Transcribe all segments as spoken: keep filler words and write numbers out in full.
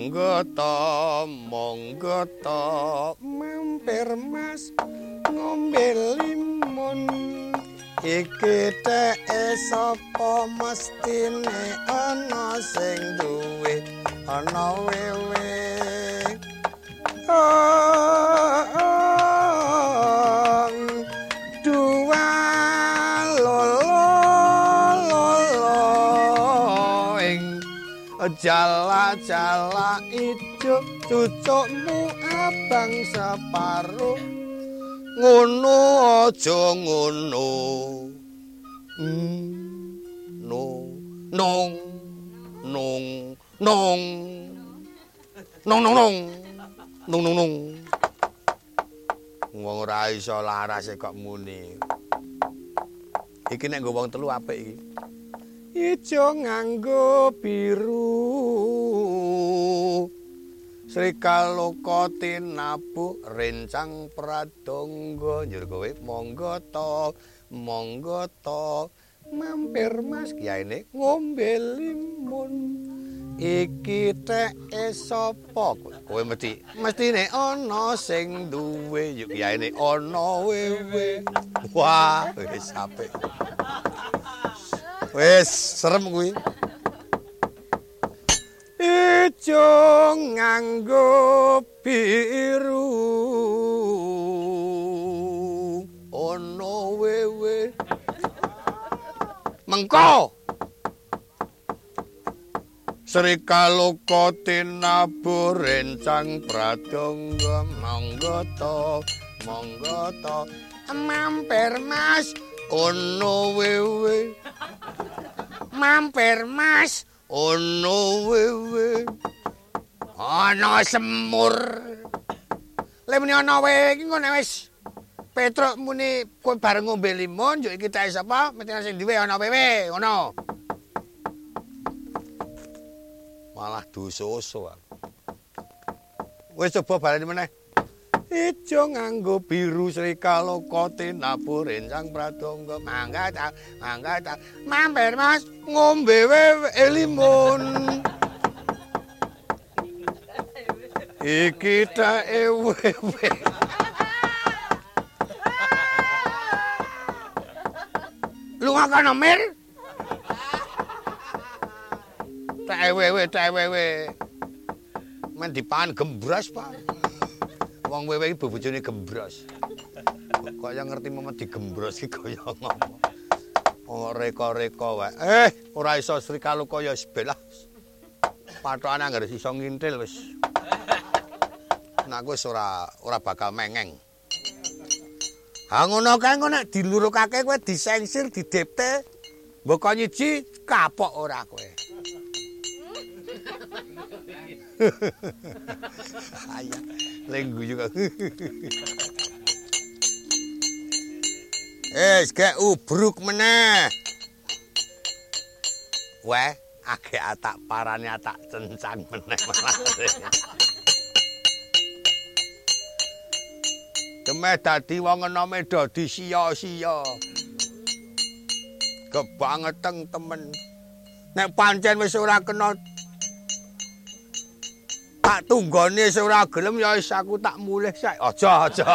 monggo to monggo to mampir Mas ngombe limun iki teke sapa mestine ana sing duwe ana wewe oh, oh, dua lolo ing jala-jala ijo cucukmu abang separuh ngono aja ngono mm, no nong nong nong nong nong nong nong nong nong wong ora iso laras kok muni iki nek nggo wong telu apik iki ijo nganggo biru Srikaloka tinabu rencang pradangga njur kowe monggo to monggo to mampir Mas kiyaine ngombe limun iki teke sapa kowe mesti mestine ana sing duwe yo kiyaine ana wewe wah wis apik wis serem kuwi ijo nganggo biru ono wewe mengko Srikaloka tinabu rencang pradangga monggo to monggo to mampir Mas ono wewe mampir Mas ono wewe ana semur le muni ana wewe iki ngono wis Petruk muni kowe bareng ngombe limun yo iki tak sapa mesti sing duwe ana wewe ngono malah dosa-dosa wis coba baleni meneh ijo nganggo biru Srikaloka tinabu rencang pradangga mangga ta mangga ta mampir Mas ngombe wewe limun iki ta wewe lunga kono mir ta wewe ta wewe men dipan gembras Pak wong wewe iki bojone gembros. Kaya ngerti memet digembros iki kaya ngopo. Oh reka-reka wae. Eh, ora iso Srikaloka ya sebelah. Pathokane anggere iso ngintil wis. Nek wis ora ora bakal mengeng. Ha ngono kae engko nek dilurukake kowe disensir, didepte, mbok nyiji kapok ora kowe. Ayah, lenggu juga. Eh, gak ubruk meneh. Weh, agek atak parane atak cencang meneh malah. Demeh dadi wong enome dadi sia-sia. Kebangeteng temen. Nek pancen wis ora kena tak tunggone sing ora gelem ya wis aku tak mulih sak. Aja, aja.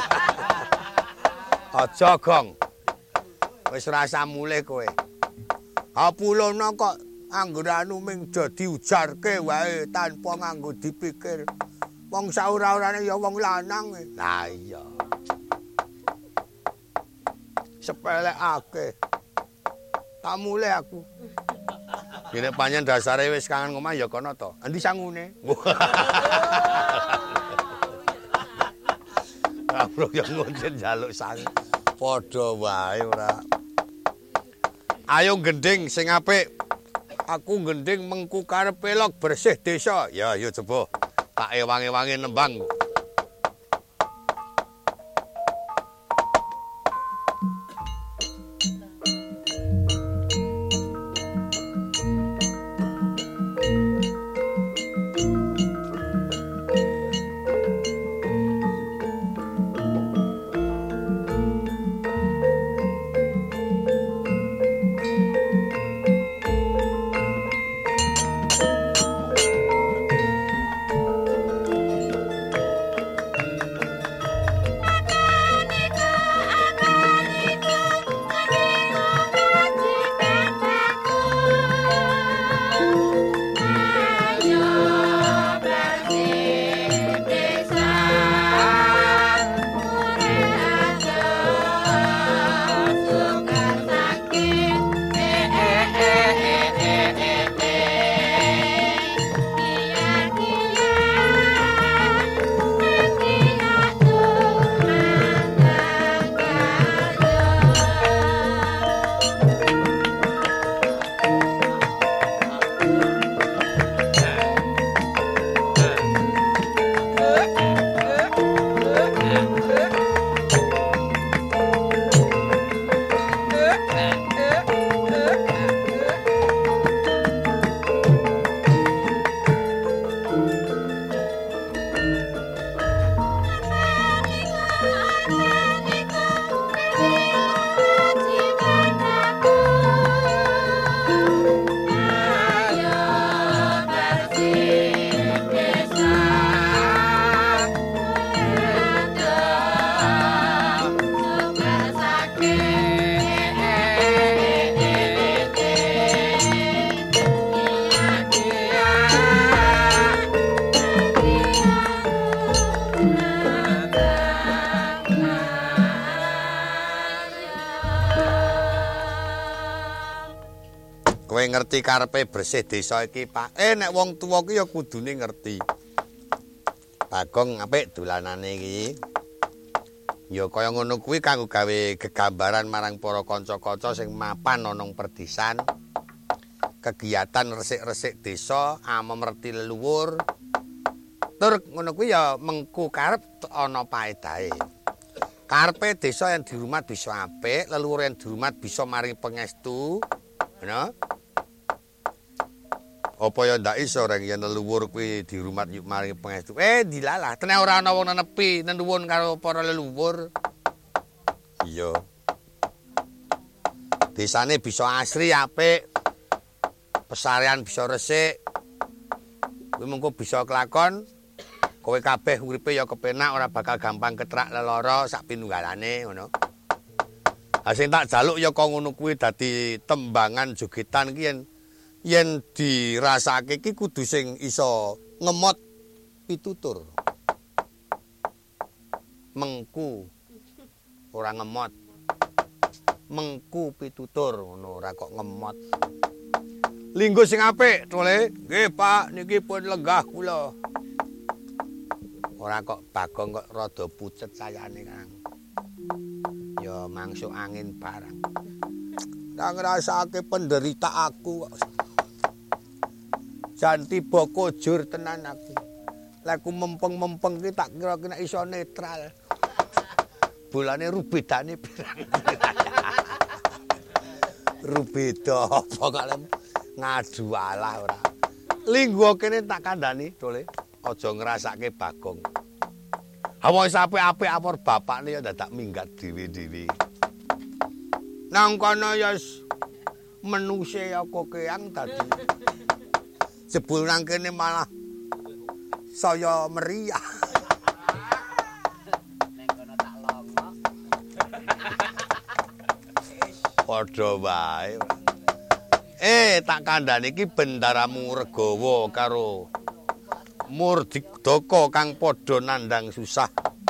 Aja, Gong. Wis rasa mulih kowe. Apulana kok anggeranu ming dadi ujarke wae tanpa nganggo dipikir. Wong saura-urane ya wong lanang. Lah iya. Sepelekake. Tak mulih aku. Dene panjen dasare wis kangen omah ya kono to. Endi sangune? Kabro ya ngoncen njaluk sang. Padha wae ora. Ayo gending sing apik. Aku gending mengku karep pelok bersih desa. Ya, yo coba. Tak ewangi-wangi nembang. ngerti karepe bersih desa iki, Pak. Eh nek wong tuwa ki ya kudune ngerti. Bagong apik dolanane iki. Ya kaya ngono kuwi kanggo gawe gegambaran marang para kanca-kanca sing mapan ana nang perdesan. Kegiatan resik-resik desa, amemreti leluhur. Tur ngono kuwi ya mengku karep ana paedahe. Karepe desa yang dirumat bisa apik, leluhur yang dirumat bisa maring pangestu. Ngono. Apa ya ndak iso rek yen leluhur kuwi dirumat yuk maring pangestu. Eh dilalah, tenan ora ana wong nenepi nenuwun karo para leluhur. Iya. Desane bisa asri apik. Pesarean bisa resik. Kuwi mengko bisa kelakon. Kowe kabeh uripe ya kepenak ora bakal gampang ketrak lelara sak pinunggalane ngono. Ha sing tak jaluk ya kok ngono kuwi dadi tembangan jogetan ki yen yen dirasake ki kudu sing iso ngemot pitutur. Mengku ora ngemot. Mengku pitutur ngono ora kok ngemot. Linggo sing apik, Tole. Nggih, Pak, niki pun lenggah kula. Ora kok Bagong kok rada pucet sayane, Kang. Ya mangsuk angin barang. Tak ngrasake penderita aku kok. Jan tiba kojur tenan aku. Lek ku mempeng-mempeng ki tak kira kena iso netral. Bolane rubedane pirang. Rubeda apa kok ngadu alah ora. Linggo kene tak kandhani, Tole. Aja ngrasake Bagong. Ha wong apik-apik apor bapakne ya dadak minggat dhewe-dhewe. Nang kono ya menuse ya kokeang dadi. Jebul nang kene malah saya meriah. Nang kono tak longo. Padha wae. Eh tak kandhani iki bendaramu Regawa karo Murdika kang padha nandang susah.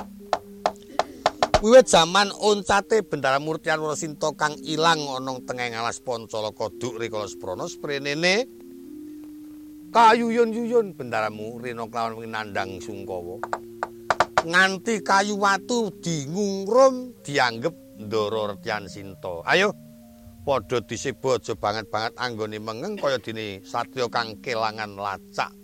Wiwit jaman oncate Bendara Murtian Warasinta kang ilang ana tengeng alas Pancalaka Duk rikala Sprana sprenene kayuyun-yuyun bendaramu rena klawan nandang Sungkawa. Nganti kayu watu dingungrum dianggep ndara Retyan Sinta. Ayo padha diseba aja banget-banget anggone mengeng kaya dene satriya kang kelangan lacak.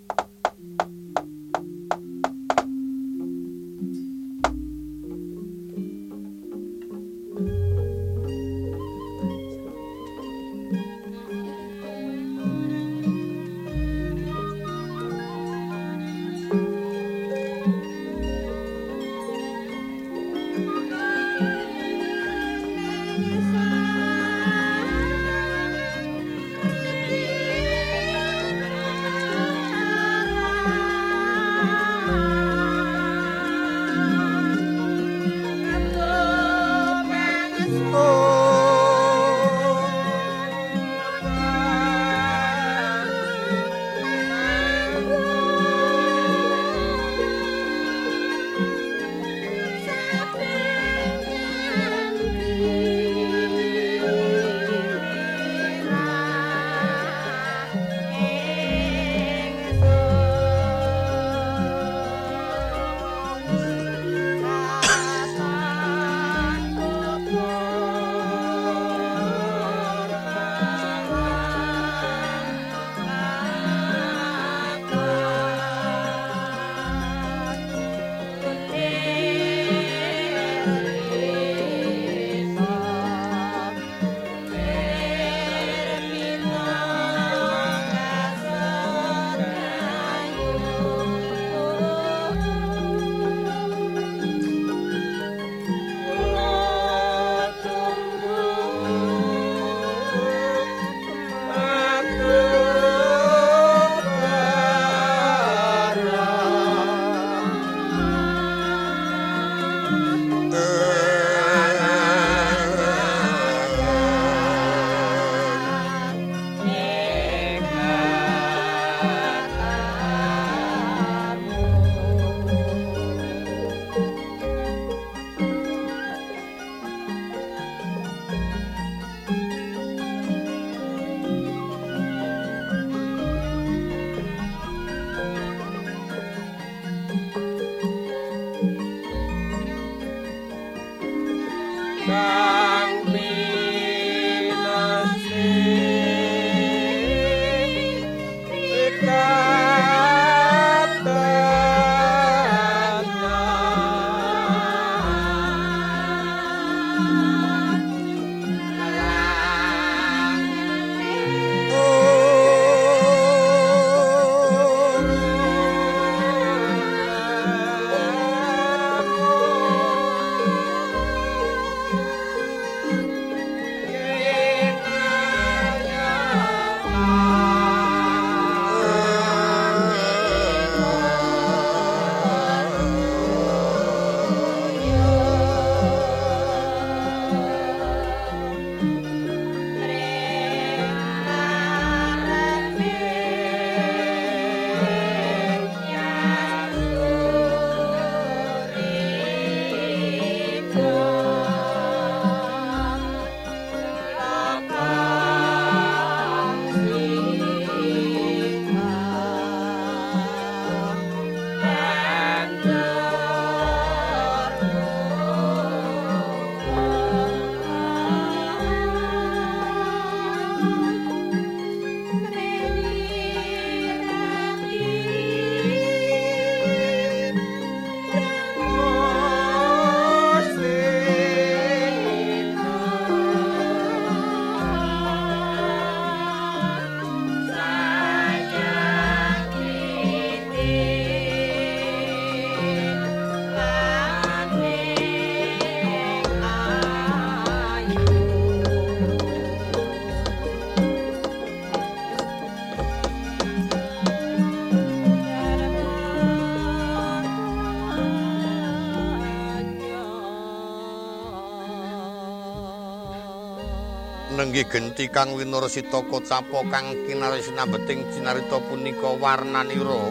Nenggih genti kang winursita kocapa kang kinarya sinambeting cinarita punika warnanira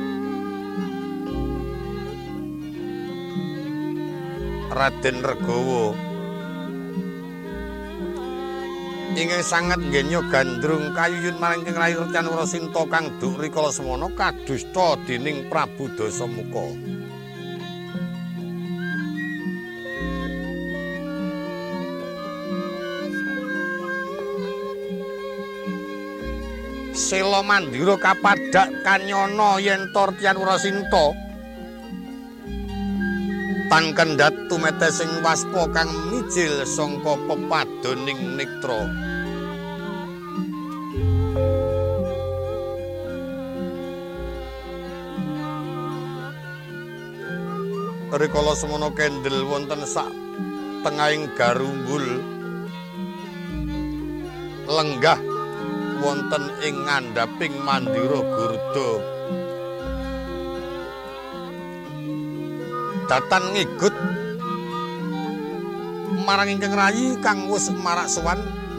Raden Regawa ingkang sanget nggenya gandrung kayuyun marangking Rayi Retyanwara Sinta kang duk rikala semana kadusta dening Prabu Dasamuka. Sela Mandira kapadhak kanyana yen Retyanwara Sinta tan kendhat tumetesing waspa kang mijil sangka pepadoning nektra. Rikala semana kendel wonten sak tengahing garumbul lenggah wonten ing ngandhaping Mandira Gurda. Datan ngigut marang ingkang rayi kang wis marak sowan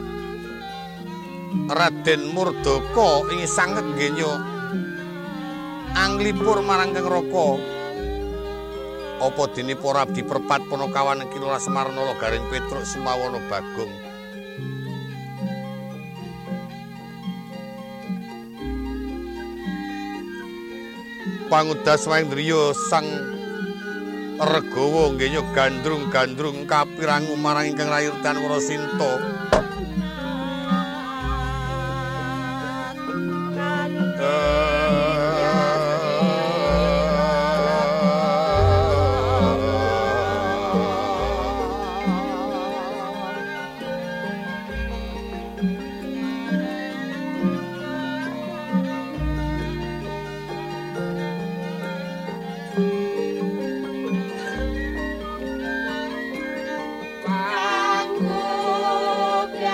Raden Murdaka ing sanget nggenya anglipur marang Kang Raka. Apa dene para abdi perpat Panakawan Kilora Semarnala Garing Petruk Sumawana Bagong. Pangudas Mahendriya sang Regawa nggenya gandrung-gandrung kapirangu marang ingkang Rayi Retyanwara Sinta. Aku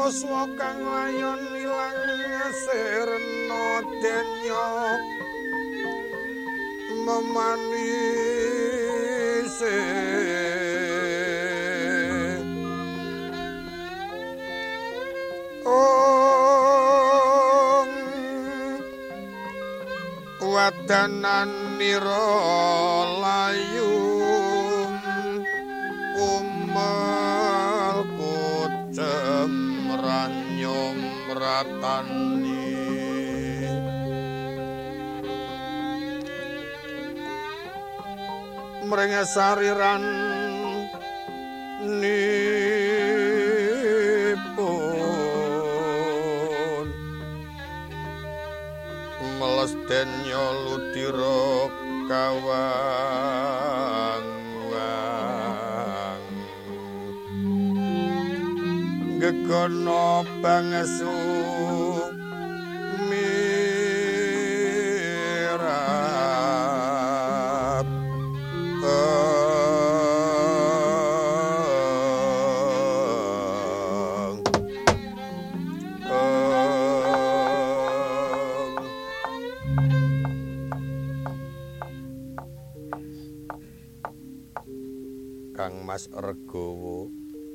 yuswa kang layon ilang sirna denya memanise ong wadanan nira layu umel kucem ranyum ratani mreng sariran nipun meles denya lutira kawang gegono bangsu mirap ong ong Kang Mas Regowo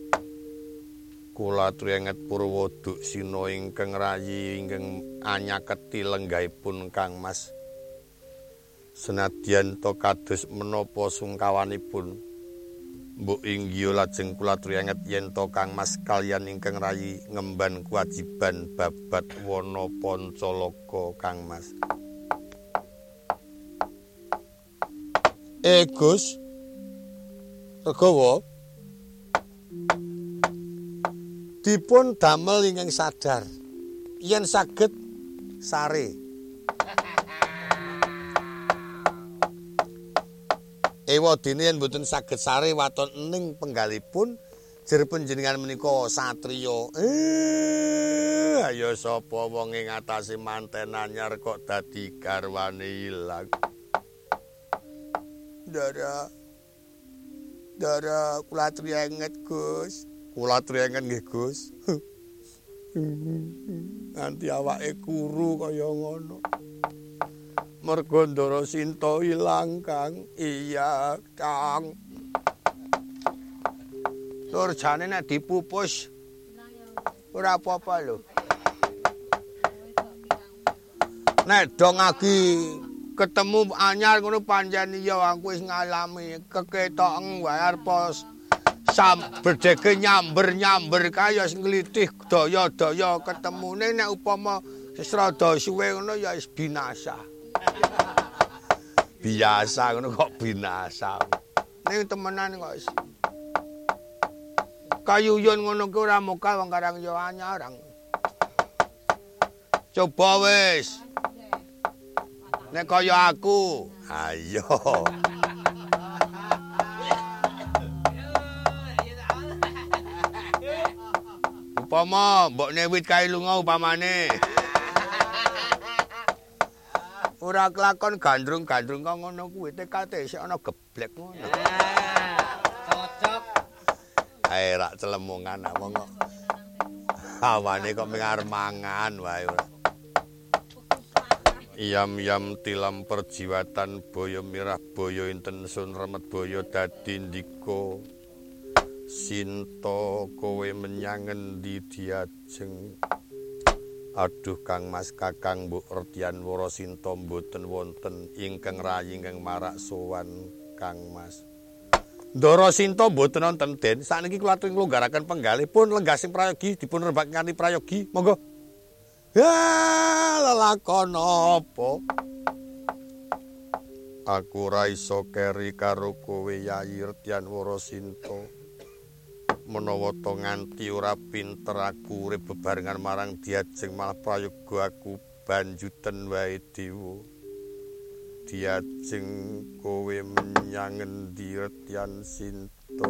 kula triyenget Purwoduk Sina ingkang rayi ingkang anyaketi lenggahipun Kang Mas. Senadyan to kados menapa sungkawanipun, mbok inggih lajeng kula triyenget yen to Kang Mas kaliyan ingkang rayi ngemban kewajiban babat wana Pancalaka Kang Mas. Eh Gus Regowo dipun damel ingkang sadar yen saged sare ewadene yen mboten saged sare waton ening penggalipun jer panjenengan menika satriya eh ayo sapa wong ing atase manten anyar kok dadi garwane ilang Dara Dara kula triyenget Gus Kula triyengen nggih Gus. Nganti awake kuru kaya ngono. Mergo Ndara Sinta ilang, Kang. Iya, Kang. Tur jane nek dipupus ora apa-apa lho. Nek dong lagi ketemu anyar ngono pancen iya aku wis ngalami keketoken wae arep sambedheke nyamber-nyamber kaya nglitih daya-daya ketemune nek upama wis rada suwe ngono ya wis binasa. Biasa ngono kok binasa. Ning temenan kok wis kayuyon ngono ki ora mokal wong karang ya anyarang. Coba wis. Nek kaya aku, ayo. Upama mbok newit kae lunga upamane. Ora kelakon gandrung-gandrung kok ngono kuwi tekate isih ana geblek ngono. Cocok. Ae rak celemongan wong kok. Hawane kok mengar mangan wae ora. Iyam-iyam tilam perjiwatan boyo mirah boyo inten sun remet boyo dadi ndika. Sinta kowe menyang endi diajeng Aduh Kang Mas Kakang Mbok Retyan Wara Sinta mboten wonten ingkang rayi ingkang marak sowan Kang Mas Ndara Sinta mboten wonten Den sakniki kula aturi nglonggaraken penggalih pun lenggah sing prayogi dipun rembak nganti prayogi monggo ya lelakon apa aku ora iso keri karo kowe Yayi Retyan Wara Sinta menawa to nganti ora pinter aku urip bebarengan marang diajeng malah prayoga aku banjuten wae dewa diajeng kowe menyang endi Retyan Sinta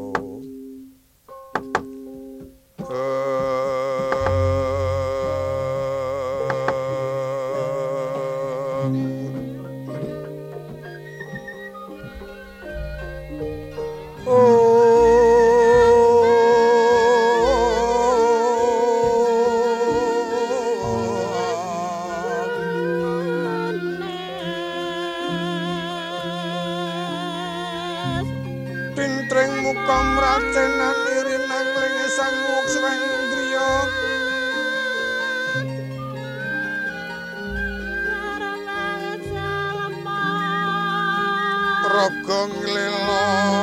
raga nglelo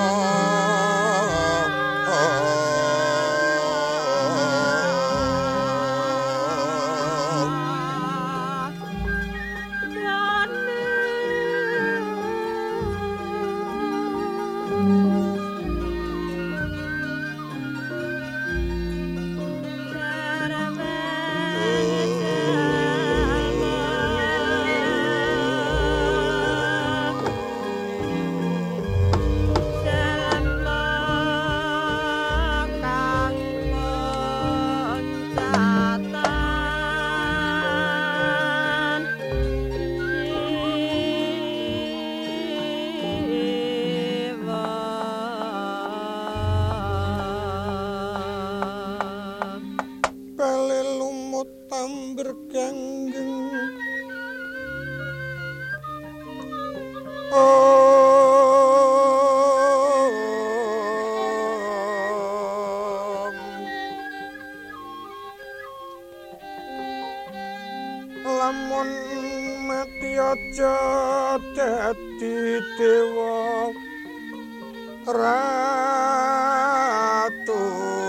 lamun mati aja dadi dewa ratu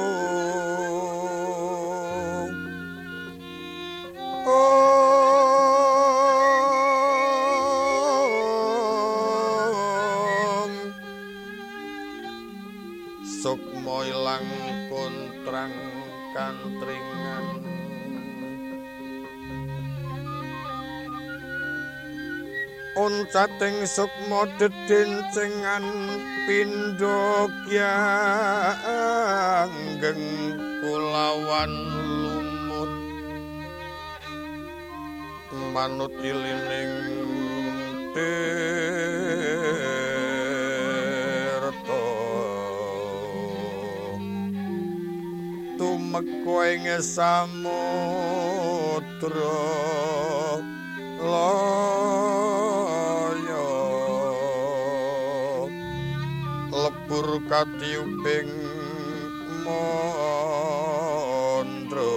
sukma ilang kontrang kantringan oncating sukma dedincengan pindha kyanggeng kulawan lumut manut ilining tirta tumeka ing samudra laya lebur katiuping mandra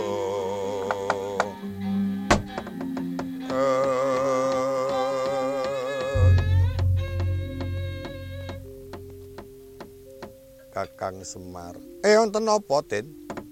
Kakang Semar. Eh wonten apa, Tin?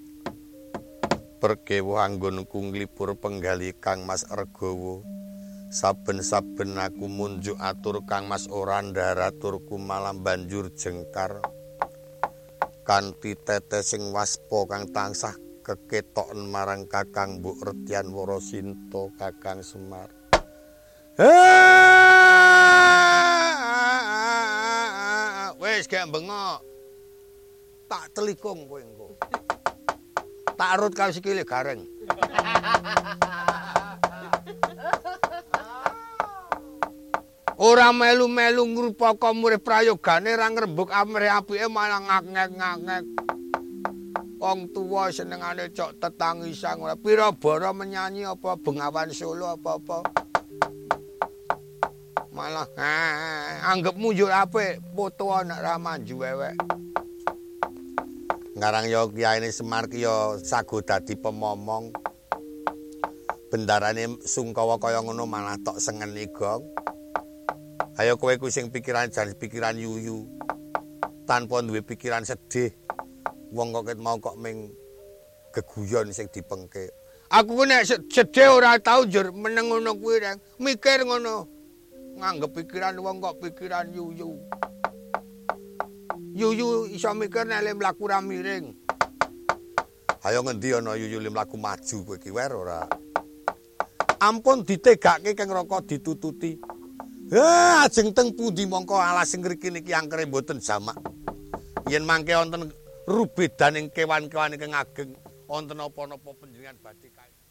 Perkewo anggonku nglipur penggali Kang Mas Regawa. Saben-saben aku munjuk atur Kang Mas ora ndaraturku malah banjur jengkar. Kanthi tetesing waspa kang tansah keketoken marang Kakang Mbok Retyan Warasinta Kakang Semar. Wis gak bengok. Tak telikung kowe engko. Tak arut karo sikile gareng. Ora melu-melu ngrupaka murih prayogane ra ngrembug amrih apike malah ngak-ngek-ngak. Wong tuwa senengane cok tetangisan ora pira bara menyanyi apa Bengawan Solo apa-apa. Malah eh, anggap munjuk apik foto anak ra manju wewek. Ngarang ya Kiyaine Semar ki ya sago dadi pemomong. Bendarane Sungkawa kaya ngono malah tok sengeni gong. Ayo kowe ku sing pikiran jan pikiran yuyu. Tanpa duwe pikiran sedih. Wong kok ket mau kok ming geguyon sing dipengke. Aku ku nek sedih ora tau njur meneng ngono kuwi reng. Mikir ngono. Nganggep pikiran wong kok pikiran yuyu. Yuyu iso mikir nek le mlaku ra miring. Ayo ngendi ana yuyu le mlaku maju kowe iki wer ora. Ampun ditegake keng raka ditututi. Ha ajeng teng pundi mongko alas sing ngriki niki angkere mboten jamak. Yen mangke wonten rubedaning kewan-kewan ingkang ageng wonten apa-napa panjenengan badhe